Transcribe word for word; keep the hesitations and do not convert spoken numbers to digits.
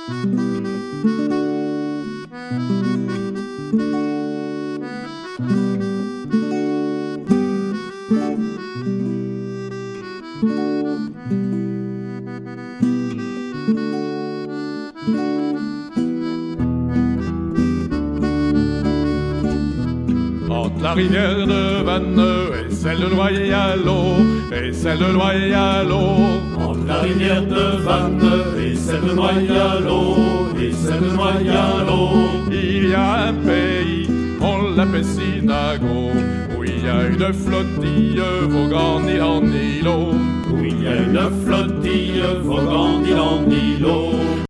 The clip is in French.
Entre la rivière de Vanne et celle de Noyalo, et celle de Noyalo. Entre la rivière de Vanne et celle de Noyalo, et celle de Noyalo. Il y a un pays, on l'appelle Sinago, où il y a une flottille voguant d'île en îlot. Où il y a une flottille voguant d'île en îlot.